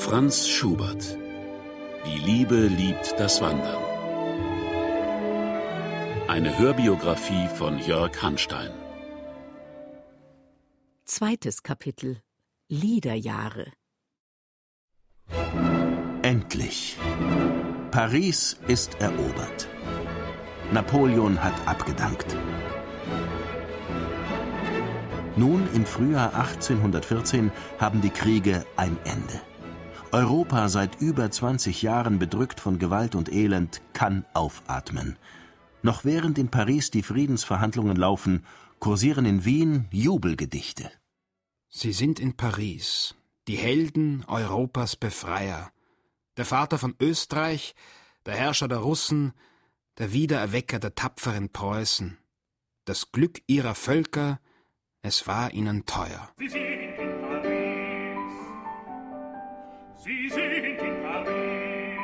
Franz Schubert. Die Liebe liebt das Wandern. Eine Hörbiografie von Jörg Hanstein. Zweites Kapitel: Liederjahre. Endlich. Paris ist erobert. Napoleon hat abgedankt. Nun, im Frühjahr 1814, haben die Kriege ein Ende. Europa, seit über 20 Jahren bedrückt von Gewalt und Elend, kann aufatmen. Noch während in Paris die Friedensverhandlungen laufen, kursieren in Wien Jubelgedichte. Sie sind in Paris, die Helden Europas Befreier, der Vater von Österreich, der Herrscher der Russen, der Wiedererwecker der tapferen Preußen. Das Glück ihrer Völker, es war ihnen teuer. Sie sind in Paris, Sie sind in Paris,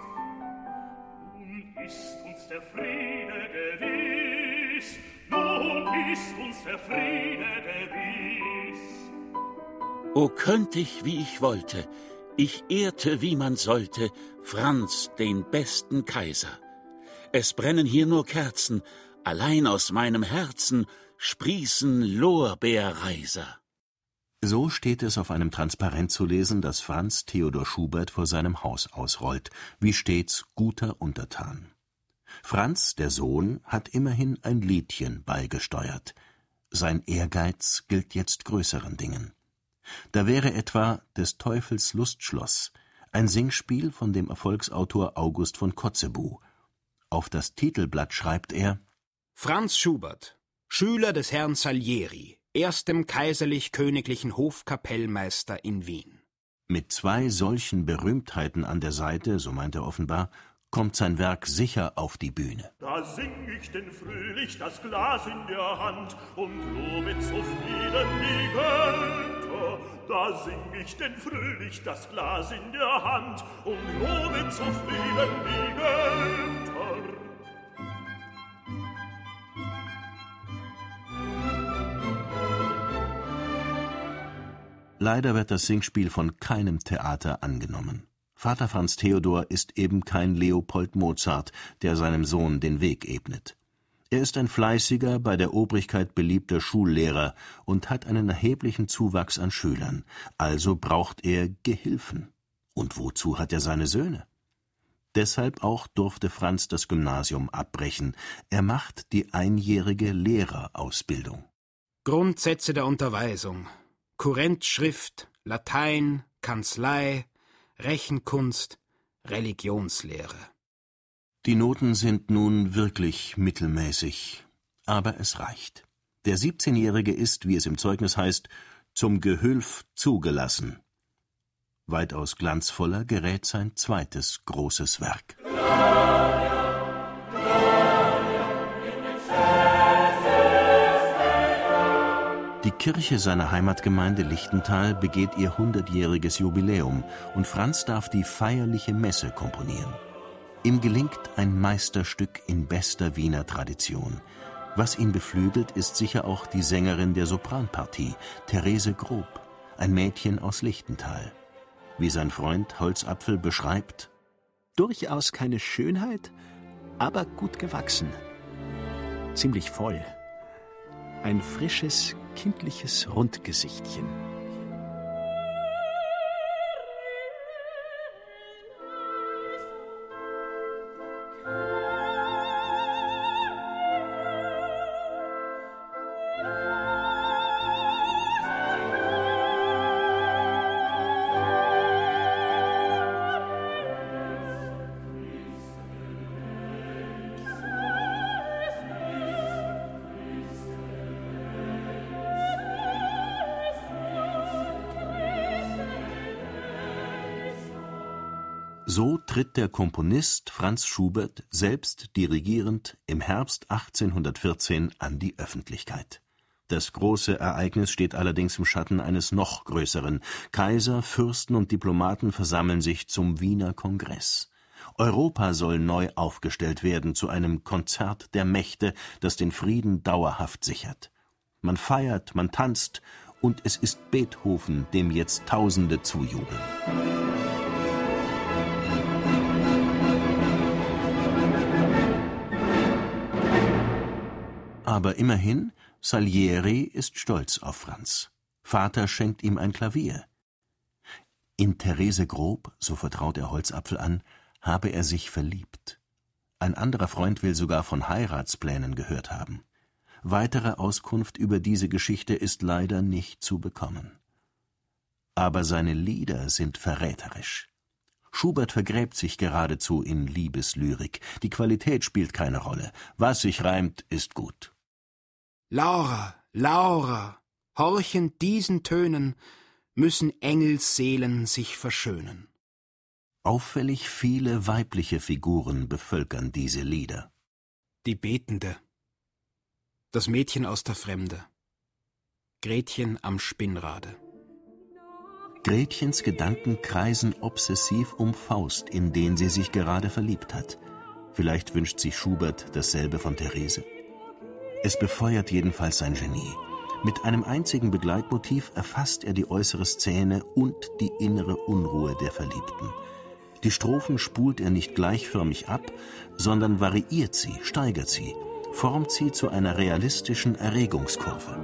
nun ist uns der Friede gewiss, nun ist uns der Friede gewiss. O könnt ich, wie ich wollte, ich ehrte, wie man sollte, Franz, den besten Kaiser. Es brennen hier nur Kerzen, allein aus meinem Herzen sprießen Lorbeerreiser. So steht es auf einem Transparent zu lesen, das Franz Theodor Schubert vor seinem Haus ausrollt, wie stets guter Untertan. Franz, der Sohn, hat immerhin ein Liedchen beigesteuert. Sein Ehrgeiz gilt jetzt größeren Dingen. Da wäre etwa des Teufels Lustschloss, ein Singspiel von dem Erfolgsautor August von Kotzebue. Auf das Titelblatt schreibt er: Franz Schubert, Schüler des Herrn Salieri, erstem kaiserlich-königlichen Hofkapellmeister in Wien. Mit zwei solchen Berühmtheiten an der Seite, so meint er offenbar, kommt sein Werk sicher auf die Bühne. Da sing ich denn fröhlich das Glas in der Hand und lobe zufrieden die Götter. Da sing ich denn fröhlich das Glas in der Hand und lobe zufrieden die Götter. Leider wird das Singspiel von keinem Theater angenommen. Vater Franz Theodor ist eben kein Leopold Mozart, der seinem Sohn den Weg ebnet. Er ist ein fleißiger, bei der Obrigkeit beliebter Schullehrer und hat einen erheblichen Zuwachs an Schülern. Also braucht er Gehilfen. Und wozu hat er seine Söhne? Deshalb auch durfte Franz das Gymnasium abbrechen. Er macht die einjährige Lehrerausbildung. Grundsätze der Unterweisung: Kurrentschrift, Latein, Kanzlei, Rechenkunst, Religionslehre. Die Noten sind nun wirklich mittelmäßig, aber es reicht. Der 17-Jährige ist, wie es im Zeugnis heißt, zum Gehülf zugelassen. Weitaus glanzvoller gerät sein zweites großes Werk. Die Kirche seiner Heimatgemeinde Lichtental begeht ihr 100-jähriges Jubiläum und Franz darf die feierliche Messe komponieren. Ihm gelingt ein Meisterstück in bester Wiener Tradition. Was ihn beflügelt, ist sicher auch die Sängerin der Sopranpartie, Therese Grob, ein Mädchen aus Lichtental. Wie sein Freund Holzapfel beschreibt: Durchaus keine Schönheit, aber gut gewachsen. Ziemlich voll. Ein frisches, kindliches Rundgesichtchen. So tritt der Komponist Franz Schubert, selbst dirigierend, im Herbst 1814 an die Öffentlichkeit. Das große Ereignis steht allerdings im Schatten eines noch größeren. Kaiser, Fürsten und Diplomaten versammeln sich zum Wiener Kongress. Europa soll neu aufgestellt werden zu einem Konzert der Mächte, das den Frieden dauerhaft sichert. Man feiert, man tanzt und es ist Beethoven, dem jetzt Tausende zujubeln. Aber immerhin, Salieri ist stolz auf Franz. Vater schenkt ihm ein Klavier. In Therese Grob, so vertraut er Holzapfel an, habe er sich verliebt. Ein anderer Freund will sogar von Heiratsplänen gehört haben. Weitere Auskunft über diese Geschichte ist leider nicht zu bekommen. Aber seine Lieder sind verräterisch. Schubert vergräbt sich geradezu in Liebeslyrik. Die Qualität spielt keine Rolle. Was sich reimt, ist gut. Laura, Laura, horchend diesen Tönen müssen Engelsseelen sich verschönen. Auffällig viele weibliche Figuren bevölkern diese Lieder. Die Betende, das Mädchen aus der Fremde, Gretchen am Spinnrade. Gretchens Gedanken kreisen obsessiv um Faust, in den sie sich gerade verliebt hat. Vielleicht wünscht sich Schubert dasselbe von Therese. Es befeuert jedenfalls sein Genie. Mit einem einzigen Begleitmotiv erfasst er die äußere Szene und die innere Unruhe der Verliebten. Die Strophen spult er nicht gleichförmig ab, sondern variiert sie, steigert sie, formt sie zu einer realistischen Erregungskurve.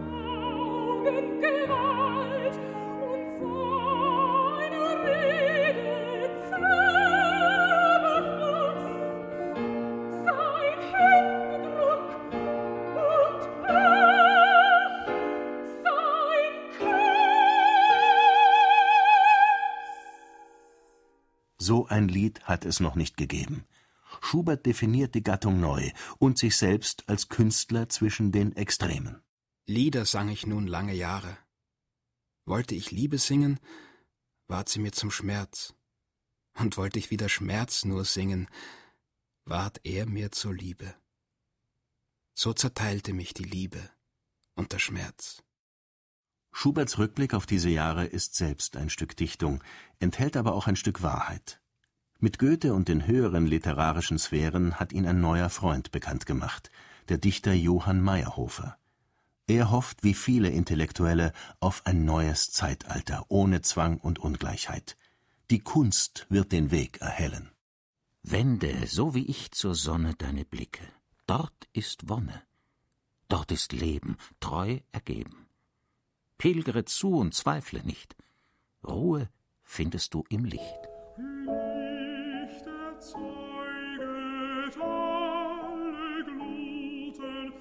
So ein Lied hat es noch nicht gegeben. Schubert definiert die Gattung neu und sich selbst als Künstler zwischen den Extremen. Lieder sang ich nun lange Jahre. Wollte ich Liebe singen, ward sie mir zum Schmerz. Und wollte ich wieder Schmerz nur singen, ward er mir zur Liebe. So zerteilte mich die Liebe und der Schmerz. Schuberts Rückblick auf diese Jahre ist selbst ein Stück Dichtung, enthält aber auch ein Stück Wahrheit. Mit Goethe und den höheren literarischen Sphären hat ihn ein neuer Freund bekannt gemacht, der Dichter Johann Mayrhofer. Er hofft, wie viele Intellektuelle, auf ein neues Zeitalter, ohne Zwang und Ungleichheit. Die Kunst wird den Weg erhellen. Wende, so wie ich zur Sonne deine Blicke. Dort ist Wonne. Dort ist Leben, treu ergeben. Pilgere zu und zweifle nicht. Ruhe findest du im Licht. Licht erzeuget alle Gluten,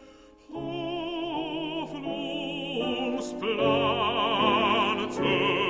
Hoffnungsplaneten,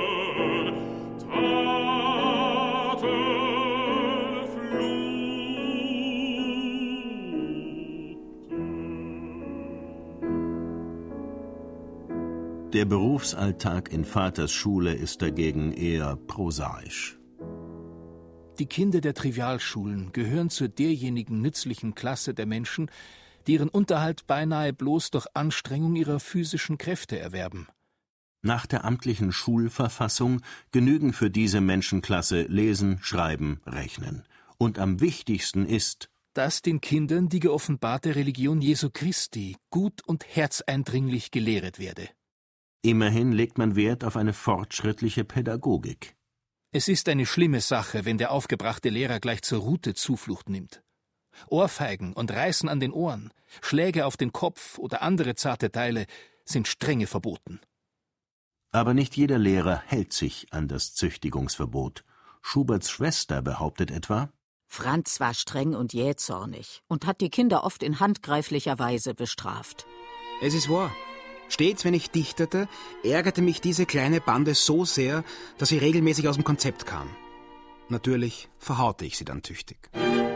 Der Berufsalltag in Vaters Schule ist dagegen eher prosaisch. Die Kinder der Trivialschulen gehören zu derjenigen nützlichen Klasse der Menschen, die ihren Unterhalt beinahe bloß durch Anstrengung ihrer physischen Kräfte erwerben. Nach der amtlichen Schulverfassung genügen für diese Menschenklasse Lesen, Schreiben, Rechnen. Und am wichtigsten ist, dass den Kindern die geoffenbarte Religion Jesu Christi gut und herzeindringlich gelehret werde. Immerhin legt man Wert auf eine fortschrittliche Pädagogik. Es ist eine schlimme Sache, wenn der aufgebrachte Lehrer gleich zur Rute Zuflucht nimmt. Ohrfeigen und Reißen an den Ohren, Schläge auf den Kopf oder andere zarte Teile sind strenge verboten. Aber nicht jeder Lehrer hält sich an das Züchtigungsverbot. Schuberts Schwester behauptet etwa: Franz war streng und jähzornig und hat die Kinder oft in handgreiflicher Weise bestraft. Es ist wahr. Stets, wenn ich dichtete, ärgerte mich diese kleine Bande so sehr, dass sie regelmäßig aus dem Konzept kam. Natürlich verhaute ich sie dann tüchtig.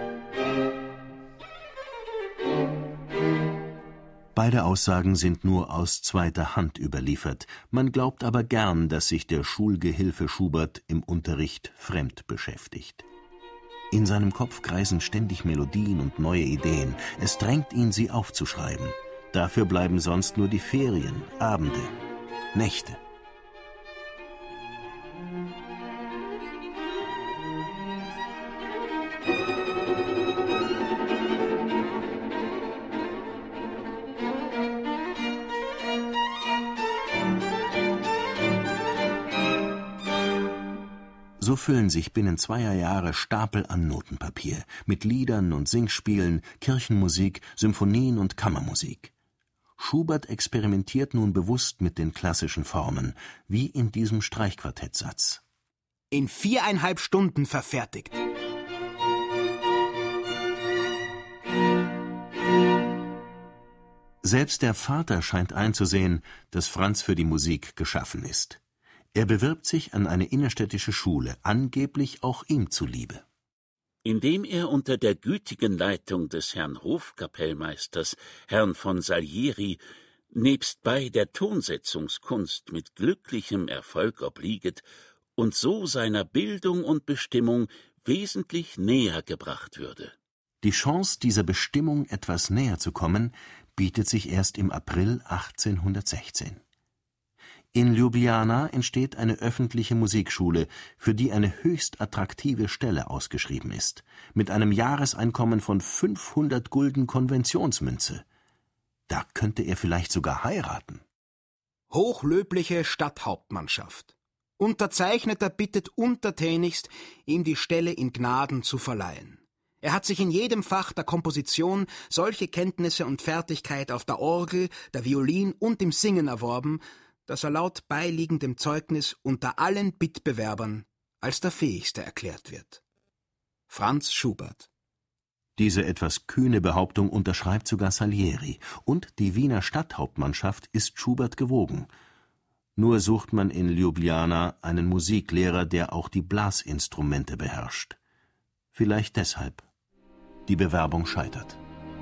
Beide Aussagen sind nur aus zweiter Hand überliefert. Man glaubt aber gern, dass sich der Schulgehilfe Schubert im Unterricht fremd beschäftigt. In seinem Kopf kreisen ständig Melodien und neue Ideen. Es drängt ihn, sie aufzuschreiben. Dafür bleiben sonst nur die Ferien, Abende, Nächte. So füllen sich binnen 2 Jahre Stapel an Notenpapier mit Liedern und Singspielen, Kirchenmusik, Symphonien und Kammermusik. Schubert experimentiert nun bewusst mit den klassischen Formen, wie in diesem Streichquartettsatz. In 4,5 Stunden verfertigt. Selbst der Vater scheint einzusehen, dass Franz für die Musik geschaffen ist. Er bewirbt sich an eine innerstädtische Schule, angeblich auch ihm zuliebe. Indem er unter der gütigen Leitung des Herrn Hofkapellmeisters, Herrn von Salieri, nebstbei der Tonsetzungskunst mit glücklichem Erfolg oblieget und so seiner Bildung und Bestimmung wesentlich näher gebracht würde. Die Chance, dieser Bestimmung etwas näher zu kommen, bietet sich erst im April 1816. In Ljubljana entsteht eine öffentliche Musikschule, für die eine höchst attraktive Stelle ausgeschrieben ist, mit einem Jahreseinkommen von 500 Gulden Konventionsmünze. Da könnte er vielleicht sogar heiraten. Hochlöbliche Stadthauptmannschaft. Unterzeichneter bittet untertänigst, ihm die Stelle in Gnaden zu verleihen. Er hat sich in jedem Fach der Komposition solche Kenntnisse und Fertigkeit auf der Orgel, der Violin und im Singen erworben, dass er laut beiliegendem Zeugnis unter allen Bittbewerbern als der Fähigste erklärt wird. Franz Schubert. Diese etwas kühne Behauptung unterschreibt sogar Salieri, und die Wiener Stadthauptmannschaft ist Schubert gewogen. Nur sucht man in Ljubljana einen Musiklehrer, der auch die Blasinstrumente beherrscht. Vielleicht deshalb. Die Bewerbung scheitert.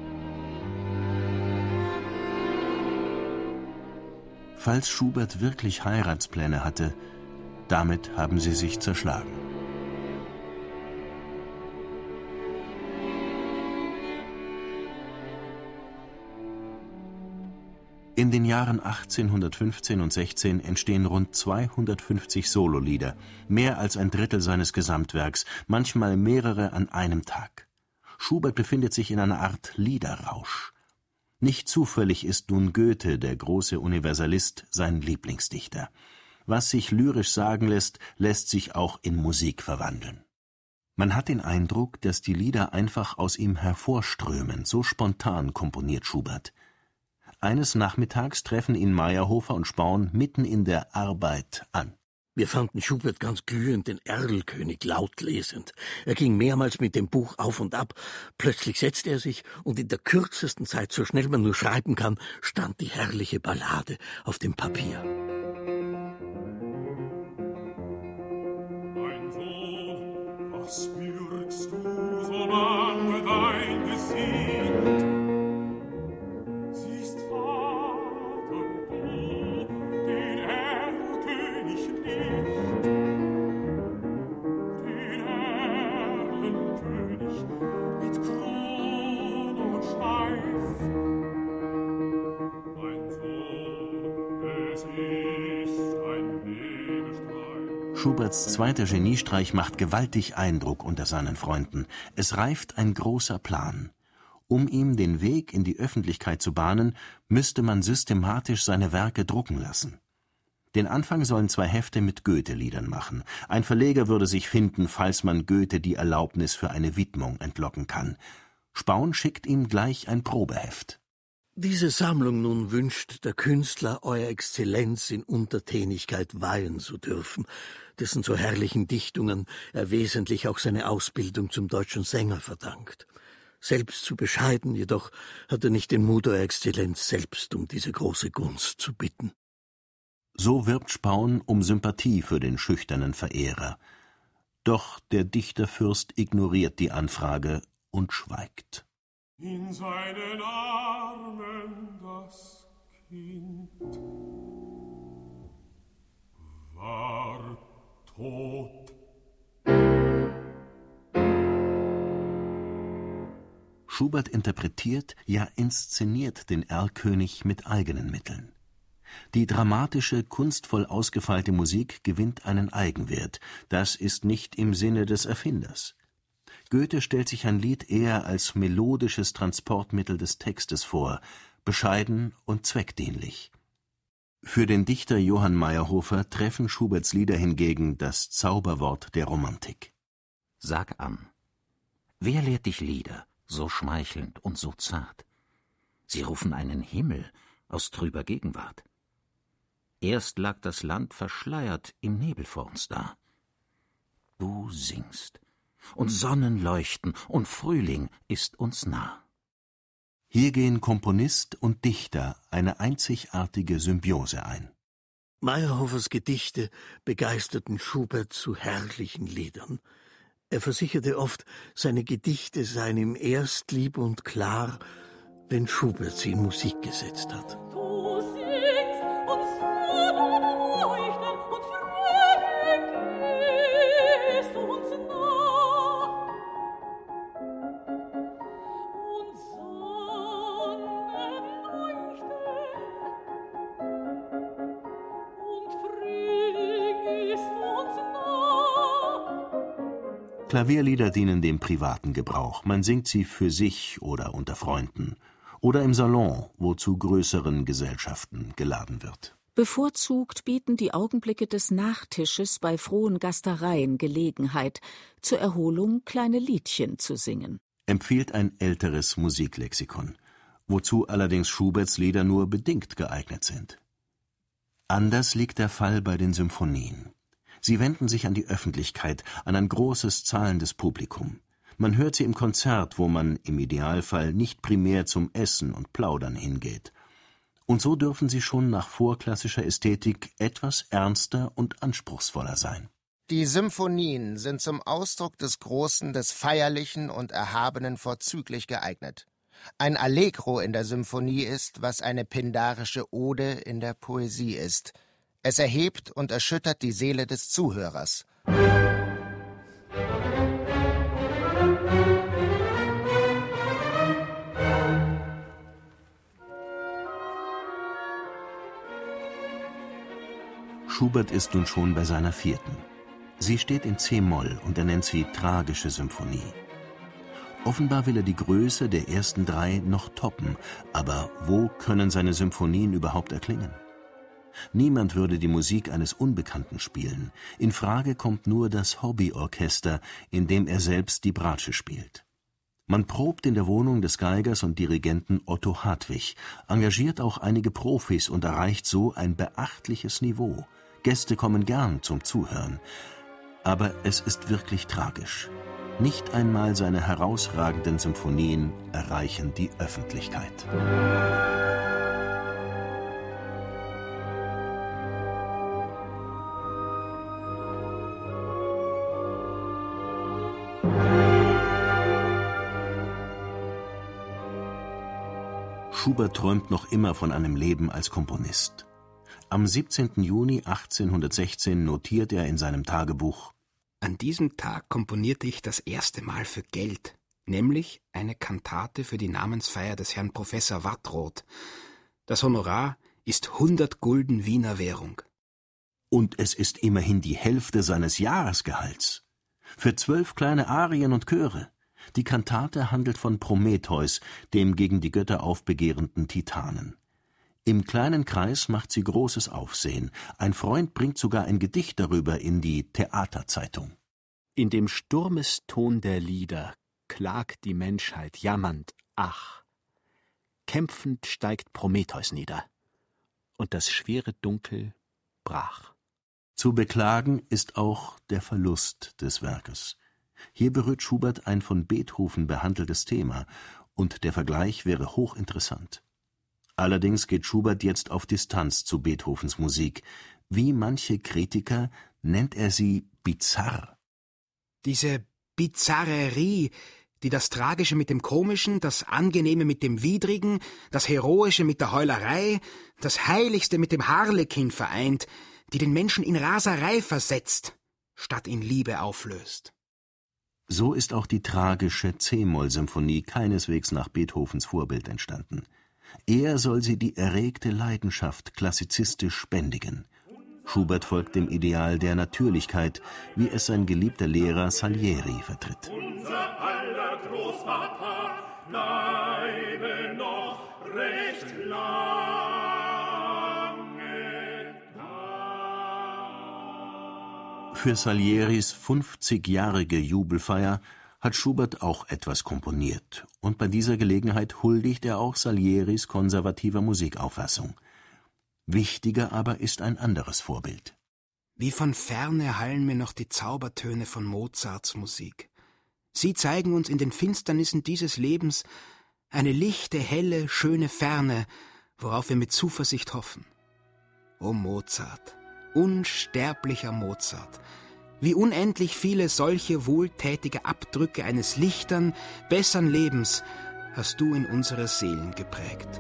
Falls Schubert wirklich Heiratspläne hatte, damit haben sie sich zerschlagen. In den Jahren 1815 und 16 entstehen rund 250 Sololieder, mehr als ein Drittel seines Gesamtwerks, manchmal mehrere an einem Tag. Schubert befindet sich in einer Art Liederrausch. Nicht zufällig ist nun Goethe, der große Universalist, sein Lieblingsdichter. Was sich lyrisch sagen lässt, lässt sich auch in Musik verwandeln. Man hat den Eindruck, dass die Lieder einfach aus ihm hervorströmen, so spontan komponiert Schubert. Eines Nachmittags treffen ihn Meyerhofer und Spaun mitten in der Arbeit an. Wir fanden Schubert ganz glühend den Erlkönig laut lesend. Er ging mehrmals mit dem Buch auf und ab. Plötzlich setzte er sich, und in der kürzesten Zeit, so schnell man nur schreiben kann, stand die herrliche Ballade auf dem Papier. Mein Sohn, was bürgst du so lange dein Gesicht? Siehst Vater, du, den Erlkönig nicht, den Erlenkönig mit Krone und Schweif. Mein Sohn, es ist ein Nebelstreif. Schuberts zweiter Geniestreich macht gewaltig Eindruck unter seinen Freunden. Es reift ein großer Plan. Um ihm den Weg in die Öffentlichkeit zu bahnen, müsste man systematisch seine Werke drucken lassen. Den Anfang sollen 2 Hefte mit Goethe-Liedern machen. Ein Verleger würde sich finden, falls man Goethe die Erlaubnis für eine Widmung entlocken kann. Spaun schickt ihm gleich ein Probeheft. Diese Sammlung nun wünscht der Künstler, Euer Exzellenz in Untertänigkeit weihen zu dürfen, dessen so herrlichen Dichtungen er wesentlich auch seine Ausbildung zum deutschen Sänger verdankt. Selbst zu bescheiden jedoch hat er nicht den Mut, Euer Exzellenz selbst um diese große Gunst zu bitten. So wirbt Spaun um Sympathie für den schüchternen Verehrer. Doch der Dichterfürst ignoriert die Anfrage und schweigt. In seinen Armen das Kind war tot. Schubert interpretiert, ja inszeniert den Erlkönig mit eigenen Mitteln. Die dramatische, kunstvoll ausgefeilte Musik gewinnt einen Eigenwert. Das ist nicht im Sinne des Erfinders. Goethe stellt sich ein Lied eher als melodisches Transportmittel des Textes vor, bescheiden und zweckdienlich. Für den Dichter Johann Mayrhofer treffen Schuberts Lieder hingegen das Zauberwort der Romantik. Sag an, wer lehrt dich Lieder, so schmeichelnd und so zart? Sie rufen einen Himmel aus trüber Gegenwart. Erst lag das Land verschleiert im Nebel vor uns da. Du singst, und Sonnen leuchten, und Frühling ist uns nah. Hier gehen Komponist und Dichter eine einzigartige Symbiose ein. Mayrhofers Gedichte begeisterten Schubert zu herrlichen Liedern. Er versicherte oft, seine Gedichte seien ihm erst lieb und klar, wenn Schubert sie in Musik gesetzt hat. Klavierlieder dienen dem privaten Gebrauch. Man singt sie für sich oder unter Freunden. Oder im Salon, wo zu größeren Gesellschaften geladen wird. Bevorzugt bieten die Augenblicke des Nachtisches bei frohen Gastereien Gelegenheit, zur Erholung kleine Liedchen zu singen. Empfiehlt ein älteres Musiklexikon, wozu allerdings Schuberts Lieder nur bedingt geeignet sind. Anders liegt der Fall bei den Symphonien. Sie wenden sich an die Öffentlichkeit, an ein großes, zahlendes Publikum. Man hört sie im Konzert, wo man im Idealfall nicht primär zum Essen und Plaudern hingeht. Und so dürfen sie schon nach vorklassischer Ästhetik etwas ernster und anspruchsvoller sein. Die Symphonien sind zum Ausdruck des Großen, des Feierlichen und Erhabenen vorzüglich geeignet. Ein Allegro in der Symphonie ist, was eine pindarische Ode in der Poesie ist. Es erhebt und erschüttert die Seele des Zuhörers. Schubert ist nun schon bei seiner 4. Sie steht in c-Moll und er nennt sie Tragische Symphonie. Offenbar will er die Größe der ersten 3 noch toppen, aber wo können seine Symphonien überhaupt erklingen? Niemand würde die Musik eines Unbekannten spielen. In Frage kommt nur das Hobbyorchester, in dem er selbst die Bratsche spielt. Man probt in der Wohnung des Geigers und Dirigenten Otto Hartwig, engagiert auch einige Profis und erreicht so ein beachtliches Niveau. Gäste kommen gern zum Zuhören. Aber es ist wirklich tragisch. Nicht einmal seine herausragenden Symphonien erreichen die Öffentlichkeit. Schubert träumt noch immer von einem Leben als Komponist. Am 17. Juni 1816 notiert er in seinem Tagebuch: An diesem Tag komponierte ich das erste Mal für Geld, nämlich eine Kantate für die Namensfeier des Herrn Professor Wattroth. Das Honorar ist 100 Gulden Wiener Währung. Und es ist immerhin die Hälfte seines Jahresgehalts. Für 12 kleine Arien und Chöre. Die Kantate handelt von Prometheus, dem gegen die Götter aufbegehrenden Titanen. Im kleinen Kreis macht sie großes Aufsehen. Ein Freund bringt sogar ein Gedicht darüber in die Theaterzeitung. In dem Sturmeston der Lieder klagt die Menschheit jammernd, ach. Kämpfend steigt Prometheus nieder, und das schwere Dunkel brach. Zu beklagen ist auch der Verlust des Werkes. Hier berührt Schubert ein von Beethoven behandeltes Thema, und der Vergleich wäre hochinteressant. Allerdings geht Schubert jetzt auf Distanz zu Beethovens Musik. Wie manche Kritiker nennt er sie bizarr. Diese Bizarrerie, die das Tragische mit dem Komischen, das Angenehme mit dem Widrigen, das Heroische mit der Heulerei, das Heiligste mit dem Harlekin vereint, die den Menschen in Raserei versetzt, statt in Liebe auflöst. So ist auch die tragische c-Moll-Symphonie keineswegs nach Beethovens Vorbild entstanden. Er soll sie die erregte Leidenschaft klassizistisch bändigen. Schubert folgt dem Ideal der Natürlichkeit, wie es sein geliebter Lehrer Salieri vertritt. Unser aller Großvater bleibe noch recht lange. Für Salieris 50-jährige Jubelfeier hat Schubert auch etwas komponiert, und bei dieser Gelegenheit huldigt er auch Salieris konservativer Musikauffassung. Wichtiger aber ist ein anderes Vorbild. Wie von ferne hallen mir noch die Zaubertöne von Mozarts Musik. Sie zeigen uns in den Finsternissen dieses Lebens eine lichte, helle, schöne Ferne, worauf wir mit Zuversicht hoffen. O Mozart, unsterblicher Mozart, wie unendlich viele solche wohltätige Abdrücke eines lichtern, bessern Lebens hast du in unsere Seelen geprägt.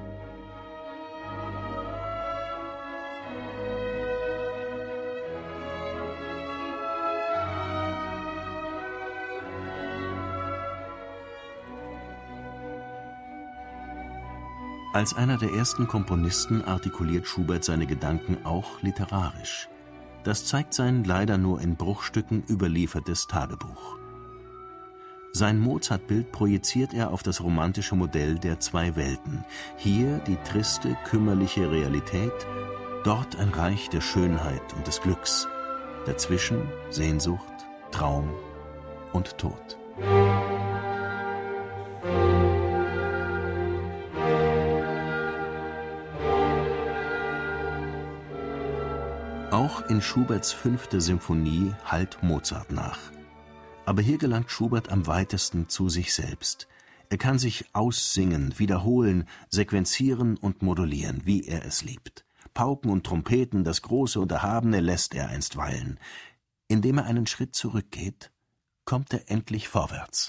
Als einer der ersten Komponisten artikuliert Schubert seine Gedanken auch literarisch. Das zeigt sein leider nur in Bruchstücken überliefertes Tagebuch. Sein Mozart-Bild projiziert er auf das romantische Modell der zwei Welten. Hier die triste, kümmerliche Realität, dort ein Reich der Schönheit und des Glücks. Dazwischen Sehnsucht, Traum und Tod. Auch in Schuberts 5. Symphonie hallt Mozart nach. Aber hier gelangt Schubert am weitesten zu sich selbst. Er kann sich aussingen, wiederholen, sequenzieren und modulieren, wie er es liebt. Pauken und Trompeten, das Große und Erhabene lässt er einstweilen. Indem er einen Schritt zurückgeht, kommt er endlich vorwärts.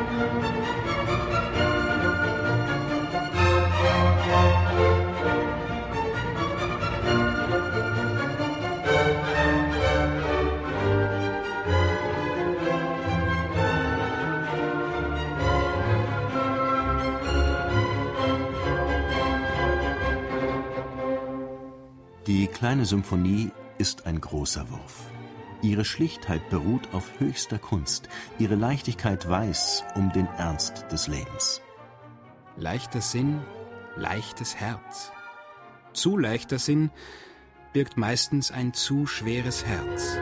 Die kleine Symphonie ist ein großer Wurf. Ihre Schlichtheit beruht auf höchster Kunst, ihre Leichtigkeit weiß um den Ernst des Lebens. Leichter Sinn, leichtes Herz. Zu leichter Sinn birgt meistens ein zu schweres Herz.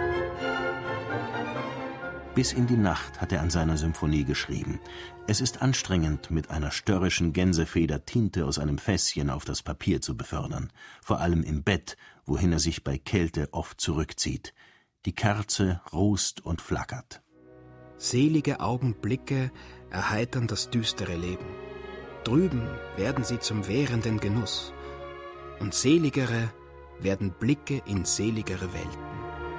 Bis in die Nacht hat er an seiner Symphonie geschrieben. Es ist anstrengend, mit einer störrischen Gänsefeder Tinte aus einem Fässchen auf das Papier zu befördern, vor allem im Bett, wohin er sich bei Kälte oft zurückzieht. Die Kerze rußt und flackert. Selige Augenblicke erheitern das düstere Leben. Drüben werden sie zum währenden Genuss. Und seligere werden Blicke in seligere Welten.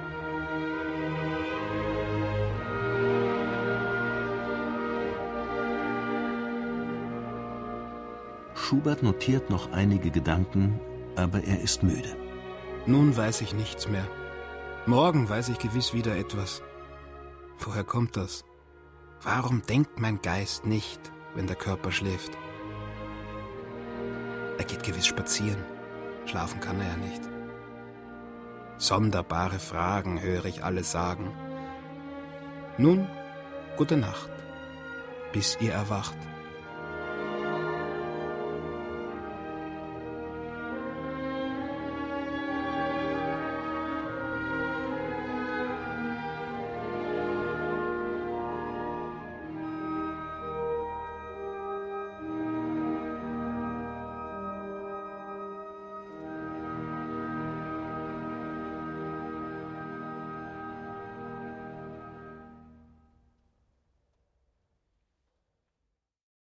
Schubert notiert noch einige Gedanken, aber er ist müde. Nun weiß ich nichts mehr. Morgen weiß ich gewiss wieder etwas. Woher kommt das? Warum denkt mein Geist nicht, wenn der Körper schläft? Er geht gewiss spazieren. Schlafen kann er ja nicht. Sonderbare Fragen höre ich alle sagen. Nun, gute Nacht, bis ihr erwacht.